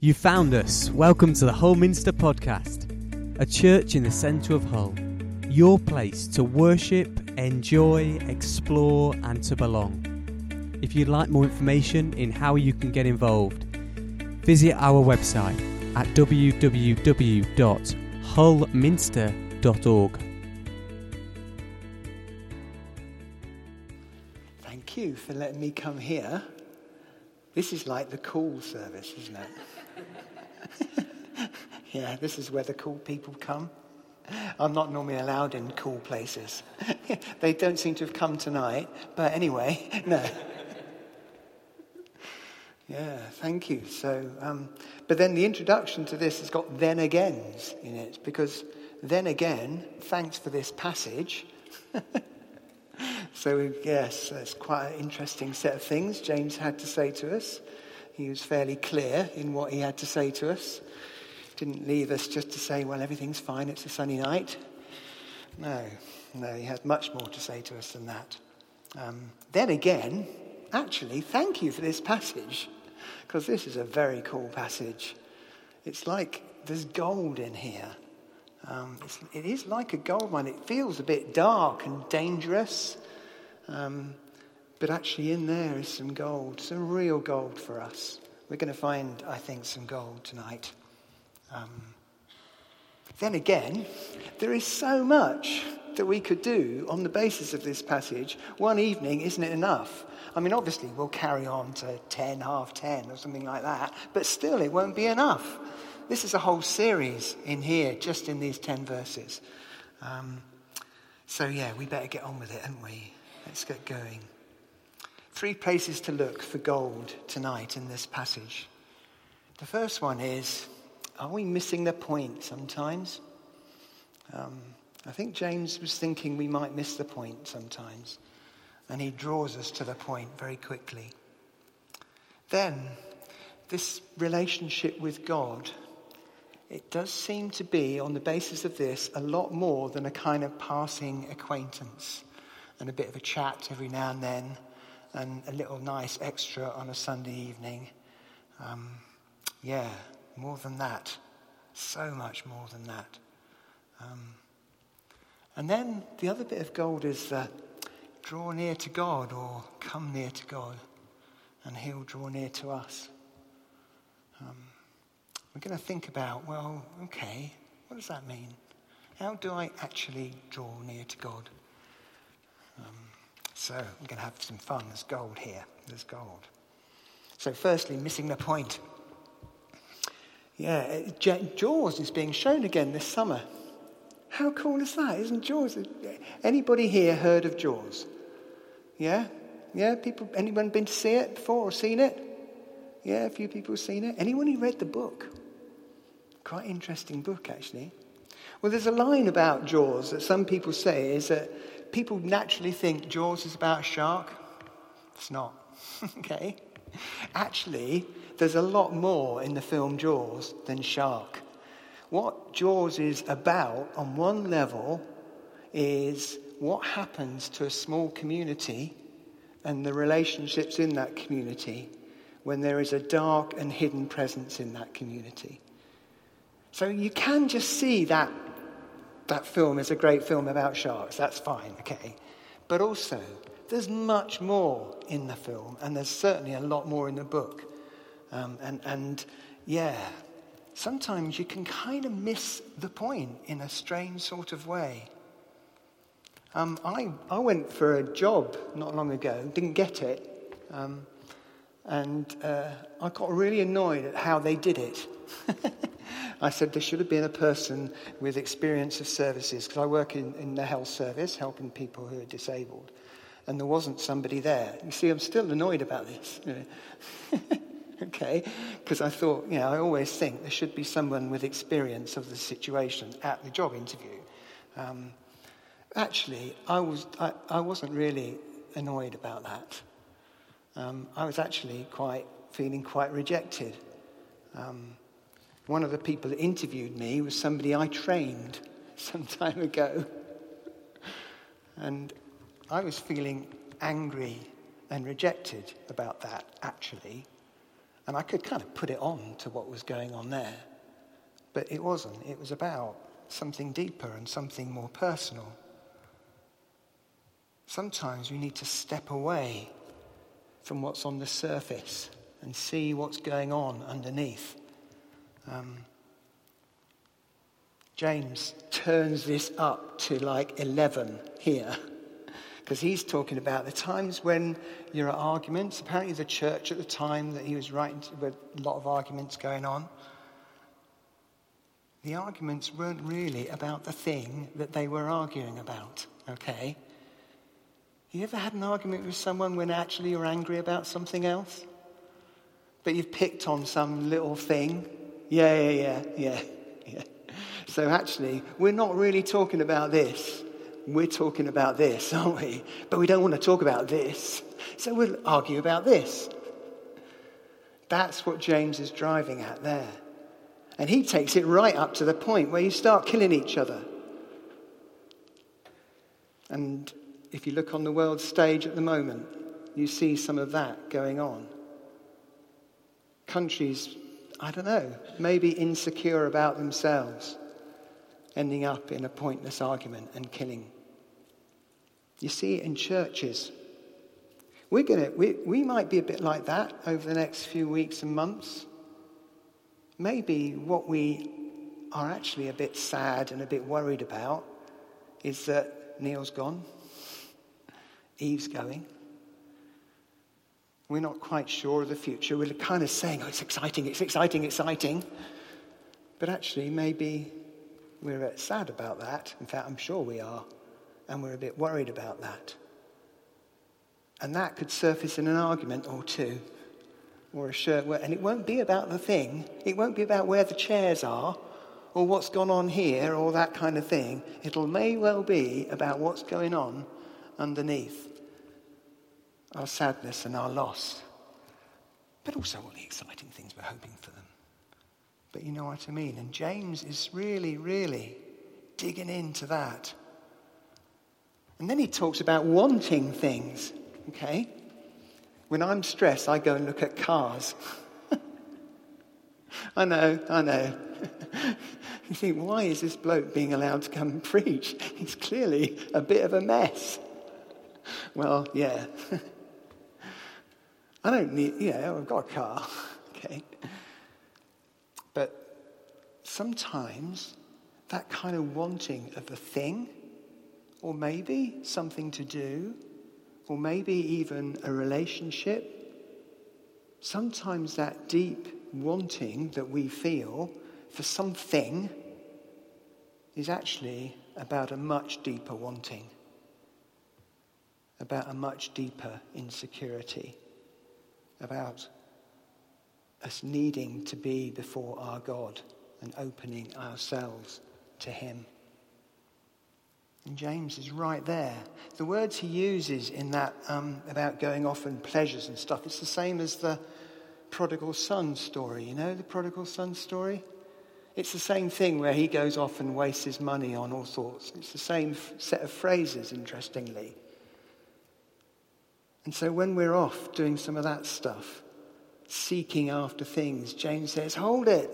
You found us. Welcome to the Hull Minster Podcast, a church in the centre of Hull. Your place to worship, enjoy, explore and to belong. If you'd like more information in how you can get involved, visit our website at www.hullminster.org. Thank you for letting me come here. This is like the cool service, isn't it? Yeah, this is where the cool people come. I'm not normally allowed in cool places. They don't seem to have come tonight, but anyway, no. Yeah, thank you. So, but then the introduction to this has got then agains in it, because then again, thanks for this passage. So yes, it's quite an interesting set of things James had to say to us. He was fairly clear in what he had to say to us. Didn't leave us just to say, well, everything's fine, it's a sunny night. No, he had much more to say to us than that. Then again, actually, thank you for this passage, because this is a very cool passage. It's like there's gold in here. It is like a gold mine. It feels a bit dark and dangerous, but actually in there is some gold, some real gold for us. We're going to find, I think, some gold tonight. Then again, there is so much that we could do on the basis of this passage. One evening isn't it enough? I mean, obviously we'll carry on to 10, half 10 or something like that, but still it won't be enough. This is a whole series in here, just in these 10 verses. So yeah, we better get on with it, haven't we? Let's get going. 3 places to look for gold tonight in this passage. The first one is, are we missing the point sometimes? I think James was thinking we might miss the point sometimes. And he draws us to the point very quickly. Then, this relationship with God, it does seem to be, on the basis of this, a lot more than a kind of passing acquaintance and a bit of a chat every now and then and a little nice extra on a Sunday evening. More than that. So much more than that. And then the other bit of gold is draw near to God, or come near to God, and he'll draw near to us. We're going to think about, well, okay, what does that mean? How do I actually draw near to God? So we're going to have some fun. There's gold here. There's gold. So firstly, missing the point. Yeah, Jaws is being shown again this summer. How cool is that? Isn't Jaws? Anybody here heard of Jaws? Yeah? Yeah, people, anyone been to see it before or seen it? Yeah, a few people have seen it. Anyone who read the book? Quite interesting book, actually. Well, there's a line about Jaws that some people say is that people naturally think Jaws is about a shark. It's not. Okay? Actually, there's a lot more in the film Jaws than shark. What Jaws is about, on one level, is what happens to a small community and the relationships in that community when there is a dark and hidden presence in that community. So you can just see that film is a great film about sharks. That's fine, okay. But also, there's much more in the film, and there's certainly a lot more in the book. Sometimes you can kind of miss the point in a strange sort of way. I went for a job not long ago, didn't get it, and I got really annoyed at how they did it. I said there should have been a person with experience of services, because I work in the health service, helping people who are disabled, and there wasn't somebody there. You see, I'm still annoyed about this. Okay, because I thought, I always think there should be someone with experience of the situation at the job interview. Actually, I wasn't really annoyed about that. I was actually feeling quite rejected. One of the people that interviewed me was somebody I trained some time ago. And I was feeling angry and rejected about that, actually. And I could kind of put it on to what was going on there. But it wasn't. It was about something deeper and something more personal. Sometimes we need to step away from what's on the surface and see what's going on underneath. James turns this up to like 11 here, because he's talking about the times when there are arguments. Apparently the church at the time that he was writing to, with a lot of arguments going on, the arguments weren't really about the thing that they were arguing about, okay? You ever had an argument with someone when actually you're angry about something else? But you've picked on some little thing? Yeah. So actually, we're not really talking about this. We're talking about this, aren't we? But we don't want to talk about this. So we'll argue about this. That's what James is driving at there. And he takes it right up to the point where you start killing each other. And if you look on the world stage at the moment, you see some of that going on. Countries, I don't know, maybe insecure about themselves, ending up in a pointless argument and killing. You see it in churches. We might be a bit like that over the next few weeks and months. Maybe what we are actually a bit sad and a bit worried about is that Neil's gone, Eve's going. We're not quite sure of the future. We're kind of saying, oh, it's exciting. But actually, maybe we're a bit sad about that. In fact, I'm sure we are. And we're a bit worried about that. And that could surface in an argument or two. Or a shirt. And it won't be about the thing. It won't be about where the chairs are. Or what's gone on here. Or that kind of thing. May well be about what's going on underneath. Our sadness and our loss. But also all the exciting things we're hoping for them. But you know what I mean? And James is really, really digging into that. And then he talks about wanting things. Okay? When I'm stressed, I go and look at cars. I know. You think, why is this bloke being allowed to come and preach? He's clearly a bit of a mess. Well, yeah. I don't need, I've got a car, okay? But sometimes that kind of wanting of a thing, or maybe something to do, or maybe even a relationship, sometimes that deep wanting that we feel for something is actually about a much deeper wanting, about a much deeper insecurity. About us needing to be before our God and opening ourselves to him. And James is right there. The words he uses in that about going off and pleasures and stuff, it's the same as the prodigal son story. You know the prodigal son story? It's the same thing where he goes off and wastes his money on all sorts. It's the same set of phrases, interestingly. And so when we're off doing some of that stuff, seeking after things, James says, hold it.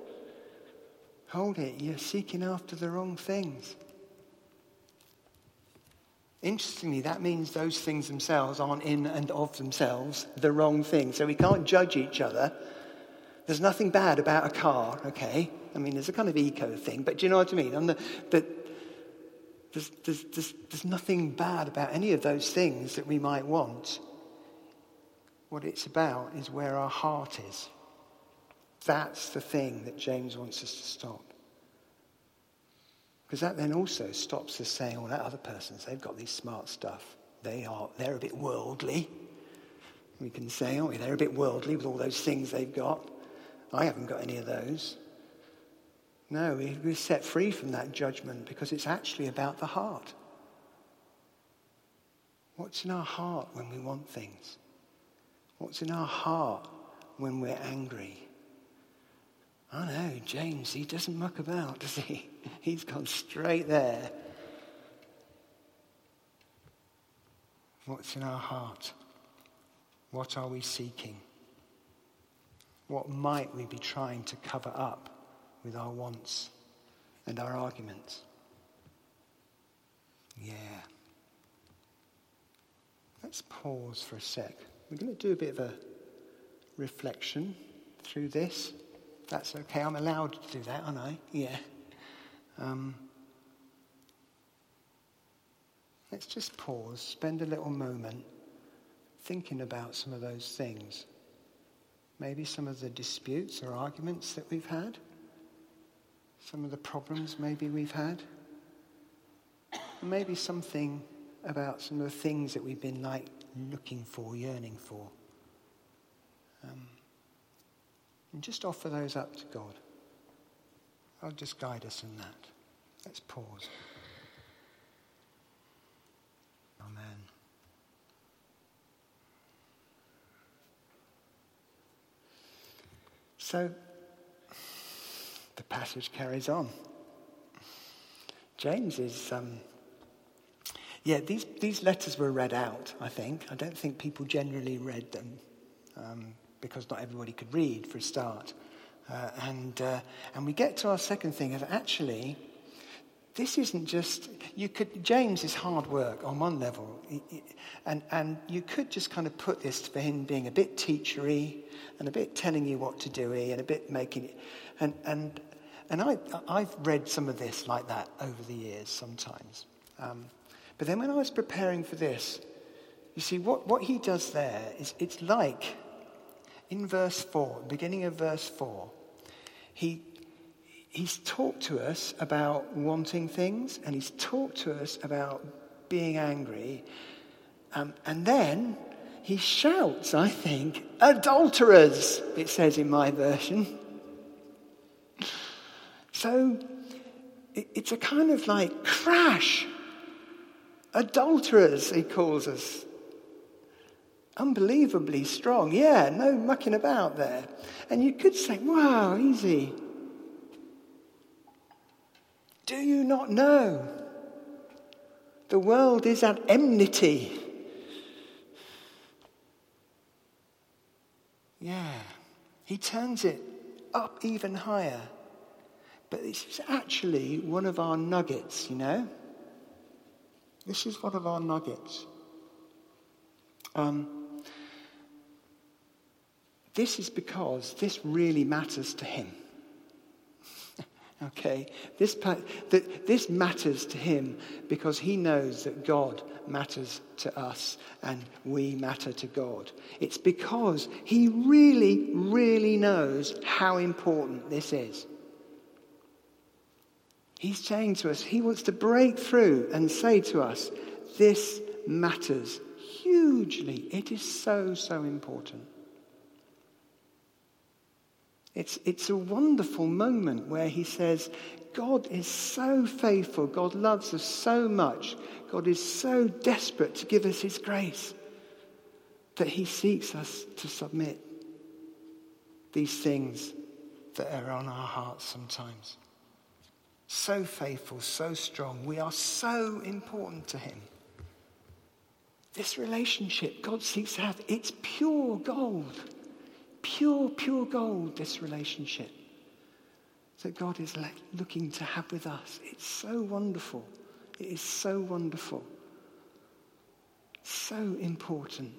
You're seeking after the wrong things. Interestingly, that means those things themselves aren't in and of themselves the wrong thing. So we can't judge each other. There's nothing bad about a car, okay? I mean, there's a kind of eco thing, but do you know what I mean? There's nothing bad about any of those things that we might want. What it's about is where our heart is. That's the thing that James wants us to stop. Because that then also stops us saying, that other person's, they've got these smart stuff. They're a bit worldly. We can say, aren't we, they're a bit worldly with all those things they've got. I haven't got any of those. No, we're set free from that judgment because it's actually about the heart. What's in our heart when we want things? What's in our heart when we're angry? I know, James, he doesn't muck about, does he? He's gone straight there. What's in our heart? What are we seeking? What might we be trying to cover up with our wants and our arguments? Yeah. Let's pause for a sec. We're going to do a bit of a reflection through this. That's okay. I'm allowed to do that, aren't I? Yeah. Let's just pause, spend a little moment thinking about some of those things. Maybe some of the disputes or arguments that we've had. Some of the problems maybe we've had. Maybe something about some of the things that we've been like looking for, yearning for. And just offer those up to God. I'll just guide us in that. Let's pause. Amen. So, the passage carries on. James is, these letters were read out, I think. I don't think people generally read them because not everybody could read for a start. And we get to our second thing of actually, this isn't just, James is hard work on one level. And you could just kind of put this for him being a bit teachery and a bit telling you what to do and a bit making it. And I've read some of this like that over the years sometimes. But then when I was preparing for this, you see, what he does there is it's like in verse 4, beginning of verse 4, he's talked to us about wanting things, and he's talked to us about being angry. And then he shouts, I think, adulterers, it says in my version. So it's a kind of like crash. Adulterers, he calls us. Unbelievably strong. Yeah, no mucking about there. And you could say, wow, easy. Do you not know? The world is at enmity. Yeah. He turns it up even higher. But this is actually one of our nuggets, you know? This is one of our nuggets. This is because this really matters to him. Okay? This matters to him because he knows that God matters to us and we matter to God. It's because he really, really knows how important this is. He's saying to us, he wants to break through and say to us, this matters hugely. It is so, so important. It's a wonderful moment where he says, God is so faithful. God loves us so much. God is so desperate to give us his grace that he seeks us to submit these things that are on our hearts sometimes. So faithful, so strong. We are so important to him. This relationship God seeks to have, it's pure gold. Pure, pure gold, this relationship that God is looking to have with us. It's so wonderful. It is so wonderful. So important.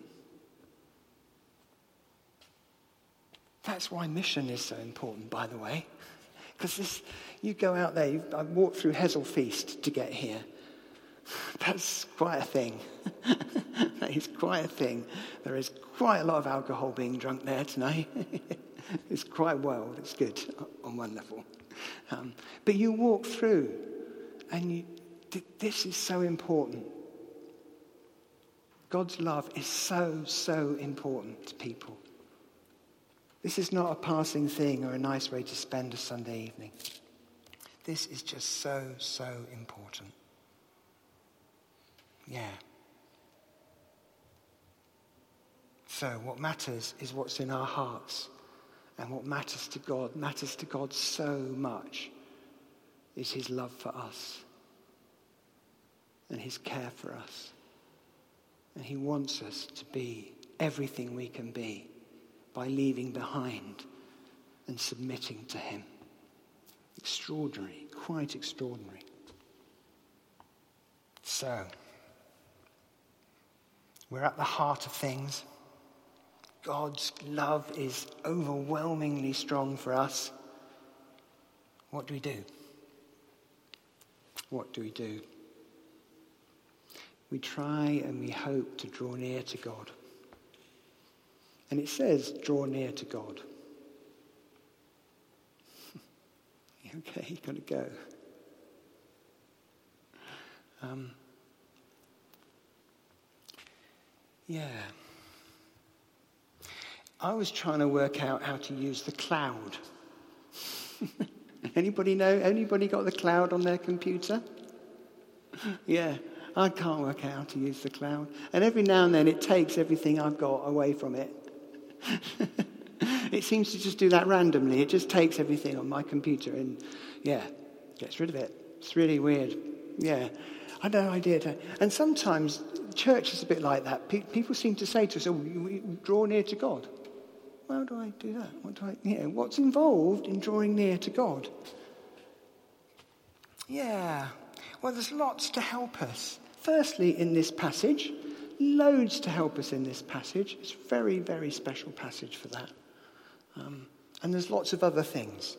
That's why mission is so important, by the way. Because you go out there, I walked through Hessel Feast to get here. That's quite a thing. That is quite a thing. There is quite a lot of alcohol being drunk there tonight. It's quite wild. It's good on one level. But you walk through and this is so important. God's love is so, so important to people. This is not a passing thing or a nice way to spend a Sunday evening. This is just so, so important. Yeah. So what matters is what's in our hearts. And what matters to God so much, is his love for us. And his care for us. And he wants us to be everything we can be by leaving behind and submitting to him. Extraordinary, quite extraordinary. So, we're at the heart of things. God's love is overwhelmingly strong for us. What do we do? What do we do? We try and we hope to draw near to God. And it says, draw near to God. Okay, you've got to go. I was trying to work out how to use the cloud. Anybody know? Anybody got the cloud on their computer? Yeah, I can't work out how to use the cloud. And every now and then it takes everything I've got away from it. It seems to just do that randomly. It just takes everything on my computer and, gets rid of it. It's really weird. Yeah, I had no idea. And sometimes church is a bit like that. People seem to say to us, we draw near to God. How do I do that? What's involved in drawing near to God? Yeah, well, there's lots to help us. Firstly, in this passage, loads to help us in this passage. It's a very, very special passage for that. And there's lots of other things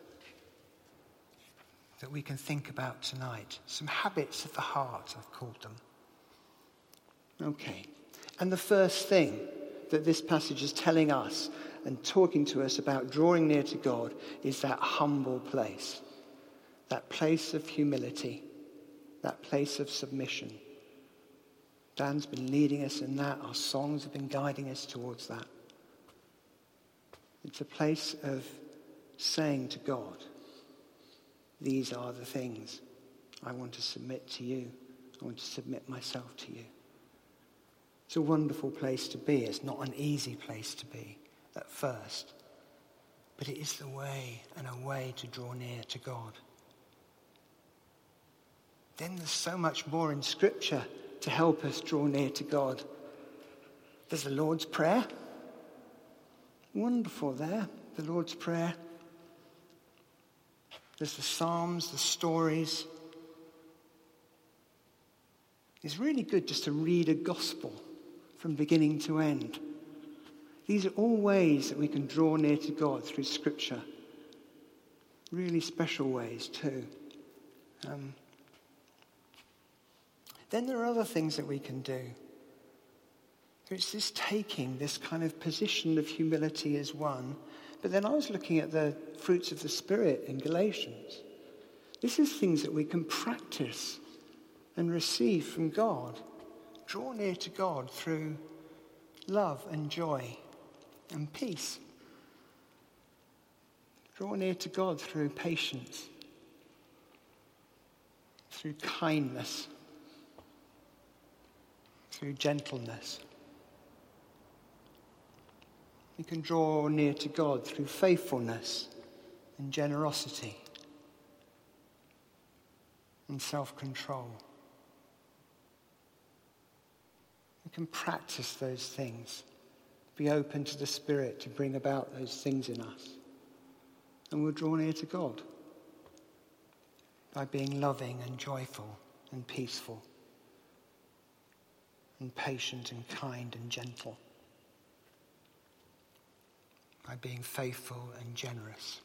that we can think about tonight. Some habits of the heart, I've called them. Okay. And the first thing that this passage is telling us and talking to us about drawing near to God is that humble place. That place of humility. That place of submission. Dan's been leading us in that. Our songs have been guiding us towards that. It's a place of saying to God, these are the things I want to submit to you. I want to submit myself to you. It's a wonderful place to be. It's not an easy place to be at first. But it is the way and a way to draw near to God. Then there's so much more in Scripture to help us draw near to God. There's the Lord's Prayer. Wonderful there, the Lord's Prayer. There's the Psalms, the stories. It's really good just to read a gospel from beginning to end. These are all ways that we can draw near to God through Scripture. Really special ways too. Then there are other things that we can do. It's this taking this kind of position of humility as one. But then I was looking at the fruits of the Spirit in Galatians. This is things that we can practice and receive from God. Draw near to God through love and joy and peace. Draw near to God through patience, through kindness, through gentleness. You can draw near to God through faithfulness and generosity and self-control. You can practice those things. Be open to the Spirit to bring about those things in us. And we'll draw near to God by being loving and joyful and peaceful and patient and kind and gentle. By being faithful and generous.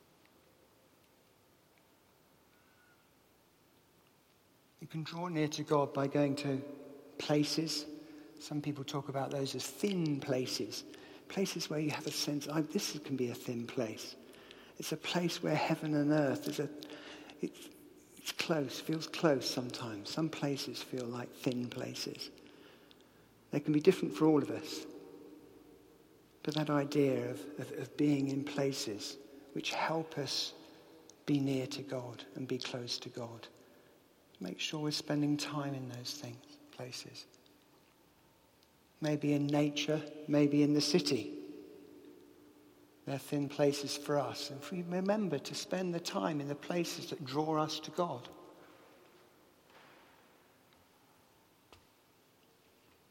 You can draw near to God by going to places. Some people talk about those as thin places. Places where you have a sense, this can be a thin place. It's a place where heaven and earth it's close, feels close sometimes. Some places feel like thin places. They can be different for all of us. But that idea of being in places which help us be near to God and be close to God. Make sure we're spending time in those places. Maybe in nature, maybe in the city. They're thin places for us. And if we remember to spend the time in the places that draw us to God.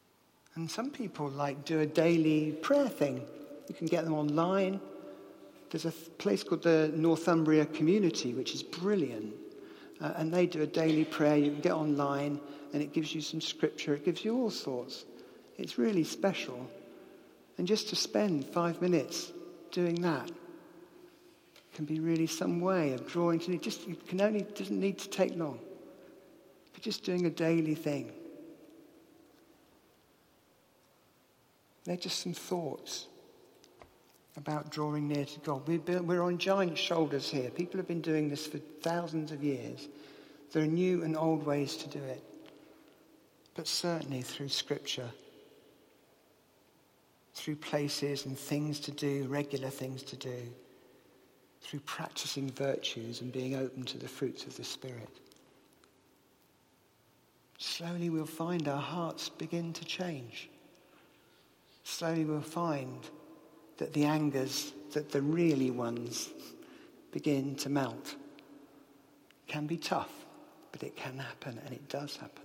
And some people do a daily prayer thing. You can get them online. There's a place called the Northumbria Community, which is brilliant. And they do a daily prayer. You can get online, and it gives you some scripture. It gives you all sorts. It's really special. And just to spend 5 minutes doing that can be really some way of drawing to it. Doesn't need to take long. But just doing a daily thing. They're just some thoughts about drawing near to God. We're on giant shoulders here. People have been doing this for thousands of years. There are new and old ways to do it. But certainly through Scripture, through places and things to do, regular things to do, through practicing virtues and being open to the fruits of the Spirit. Slowly we'll find our hearts begin to change. Slowly we'll find that the angers, that the really ones, begin to melt. It can be tough, but it can happen, and it does happen.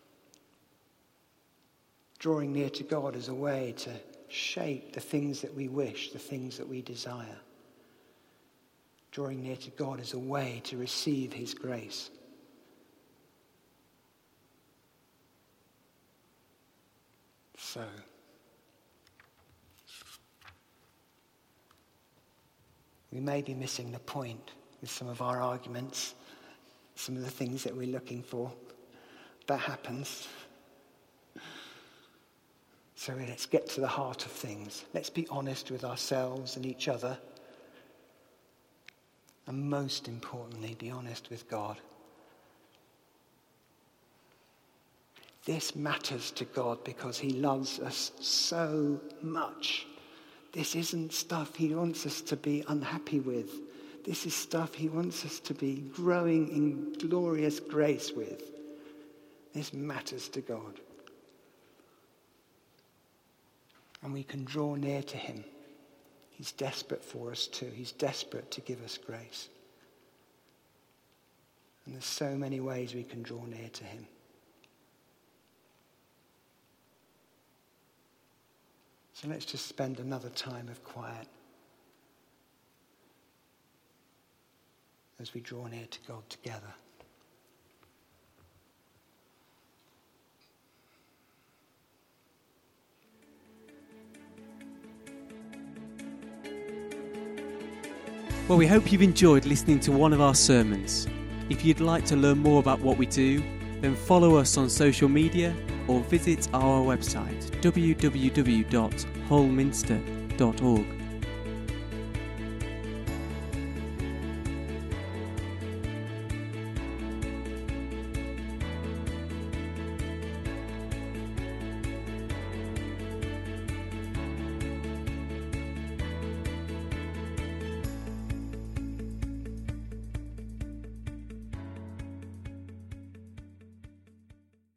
Drawing near to God is a way to shape the things that we wish, the things that we desire. Drawing near to God is a way to receive his grace. So, we may be missing the point with some of our arguments, some of the things that we're looking for. That happens. So let's get to the heart of things. Let's be honest with ourselves and each other. And most importantly, be honest with God. This matters to God because he loves us so much. This isn't stuff he wants us to be unhappy with. This is stuff he wants us to be growing in glorious grace with. This matters to God. And we can draw near to him. He's desperate for us too. He's desperate to give us grace. And there's so many ways we can draw near to him. So let's just spend another time of quiet as we draw near to God together. Well, we hope you've enjoyed listening to one of our sermons. If you'd like to learn more about what we do, then follow us on social media or visit our website www.hullminster.org.